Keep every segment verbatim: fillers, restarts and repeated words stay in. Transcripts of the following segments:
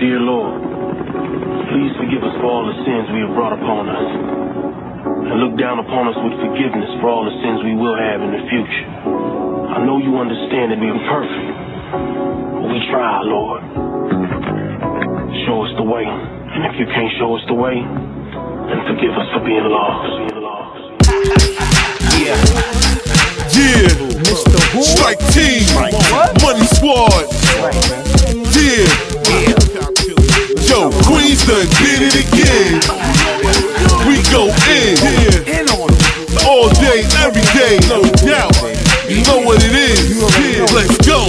Dear Lord, please forgive us for all the sins we have brought upon us, and look down upon us with forgiveness for all the sins we will have in the future. I know you understand that we are perfect, but we try, Lord. Show us the way, and if you can't show us the way, then forgive us for being lost. Yeah. Yeah. Mister Who? Strike Team. What? Money Squad. Right, man. Yeah. Yeah. Yo, Queens done did it again. We go in. Yeah. In on them. All day, every day, no doubt. You know what it is. Yeah. Let's go.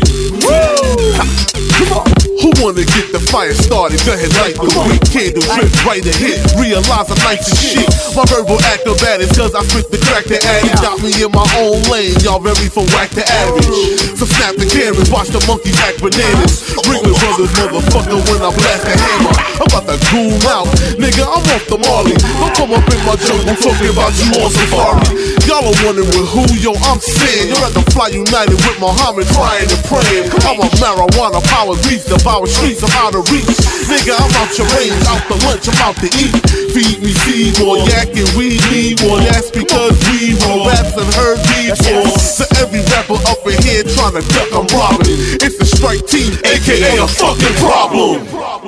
Come on. Who wanna get the fire started? Go ahead, light the weak candle, drip right a hit. Realize I'm nice as shit. My verbal acrobatics, cause I spit the crack the addict. Got me in my own lane, y'all ready for whack the average. So snap the cameras, watch the monkeys act bananas. Ringling brothers, motherfucker, when I blast the hammer. I'm about to goon out, nigga, I'm off the Marley. Don't come up in my jungle talking about you on safari. Y'all are wondering with who, yo, I'm saying. You're at the Fly United with Muhammad trying to pray. I'm a marijuana power beast, the power streets, I'm out of reach. Nigga, I'm out your range, out the lunch, I'm out to eat. Feed me seed, more yak and we need more. That's because we roll raps and heard before. So every rapper up in here trying to duck, I'm robbing. It's the Strike Team, aka a fucking problem.